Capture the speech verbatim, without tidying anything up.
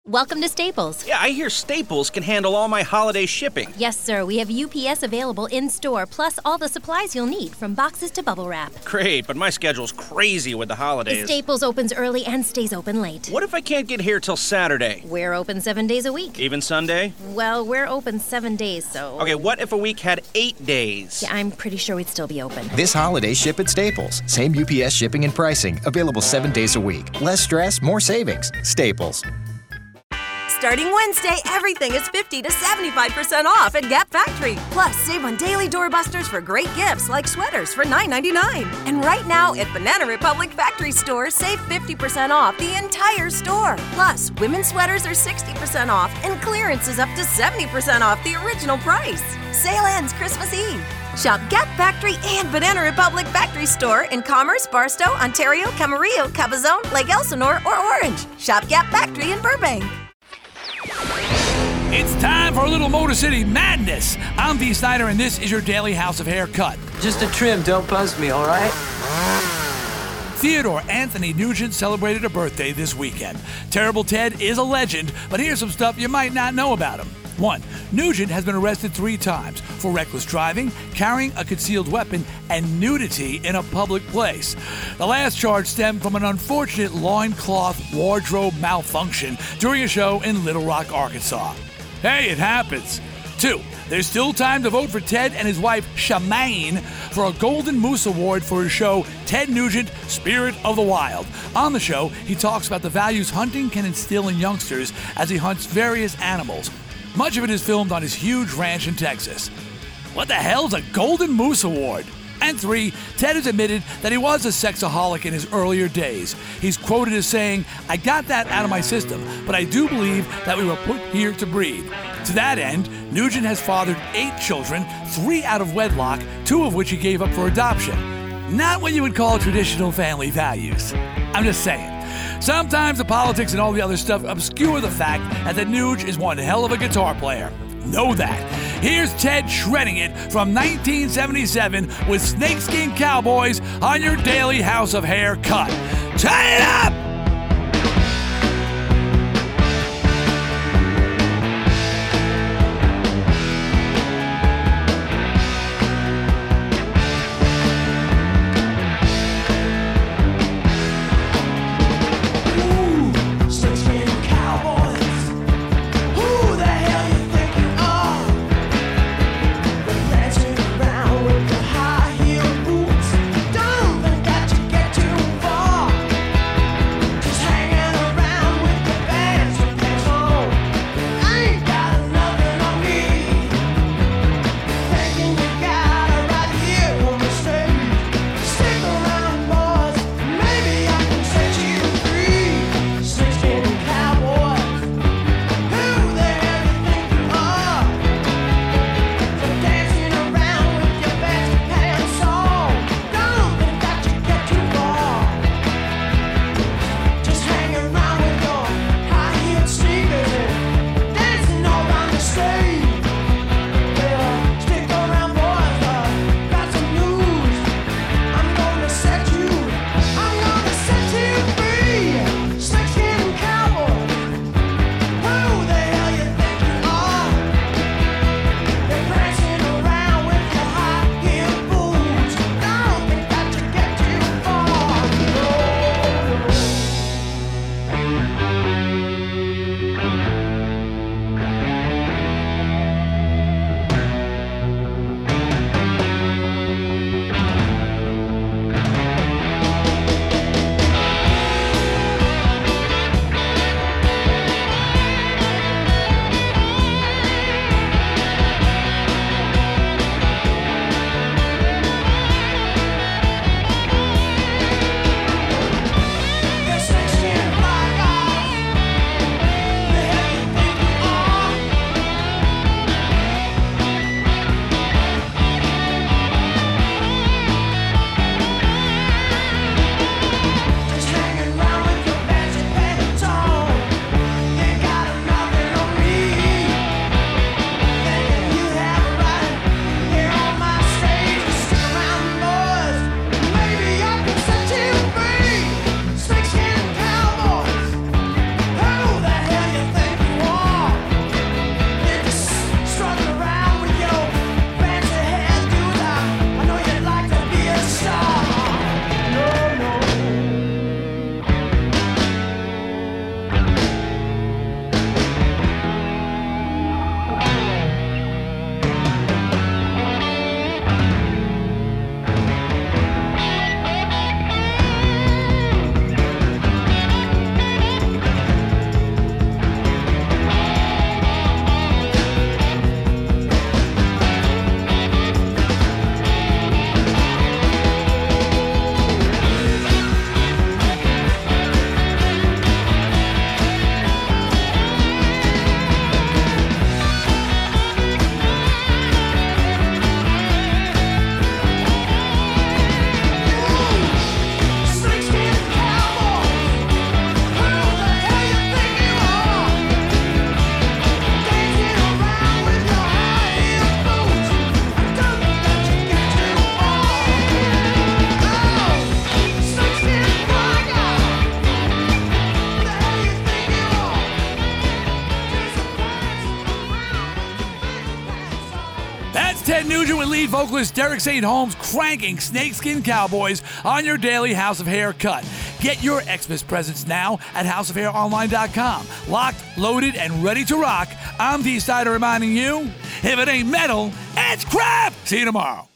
Welcome to Staples. Yeah, I hear Staples can handle all my holiday shipping. Yes, sir. We have U P S available in-store, plus all the supplies you'll need, from boxes to bubble wrap. Great, but my schedule's crazy with the holidays. Staples opens early and stays open late. What if I can't get here till Saturday? We're open seven days a week. Even Sunday? Well, we're open seven days, so... Okay, what if a week had eight days? Yeah, I'm pretty sure we'd still be open. This holiday, ship at Staples. Same U P S shipping and pricing. Available seven days a week. Less stress, more savings. Staples. Starting Wednesday, everything is fifty to seventy-five percent off at Gap Factory. Plus, save on daily doorbusters for great gifts like sweaters for nine ninety-nine. And right now at Banana Republic Factory Store, save fifty percent off the entire store. Plus, women's sweaters are sixty percent off and clearance is up to seventy percent off the original price. Sale ends Christmas Eve. Shop Gap Factory and Banana Republic Factory Store in Commerce, Barstow, Ontario, Camarillo, Cabazon, Lake Elsinore, or Orange. Shop Gap Factory in Burbank. It's time for a little Motor City madness. I'm Dee Snider, and this is your daily House of Haircut. Just a trim, don't buzz me, all right? Theodore Anthony Nugent celebrated a birthday this weekend. Terrible Ted is a legend, but here's some stuff you might not know about him. One, Nugent has been arrested three times for reckless driving, carrying a concealed weapon, and nudity in a public place. The last charge stemmed from an unfortunate loincloth wardrobe malfunction during a show in Little Rock, Arkansas. Hey, it happens. Two, there's still time to vote for Ted and his wife, Shamaine, for a Golden Moose Award for his show, Ted Nugent, Spirit of the Wild. On the show, he talks about the values hunting can instill in youngsters as he hunts various animals. Much of it is filmed on his huge ranch in Texas. What the hell's a Golden Moose Award? And three, Ted has admitted that he was a sexaholic in his earlier days. He's quoted as saying, "I got that out of my system, but I do believe that we were put here to breed." To that end, Nugent has fathered eight children, three out of wedlock, two of which he gave up for adoption. Not what you would call traditional family values. I'm just saying. Sometimes the politics and all the other stuff obscure the fact that the Nuge is one hell of a guitar player. Know that. Here's Ted shredding it from nineteen seventy-seven with Snakeskin Cowboys on your daily House of Haircut. Tie it up! It's Ted Nugent with lead vocalist Derek Saint Holmes cranking Snakeskin Cowboys on your daily House of Hair cut. Get your Xmas presents now at house of hair online dot com. Locked, loaded, and ready to rock. I'm D-Sider reminding you, if it ain't metal, it's crap! See you tomorrow.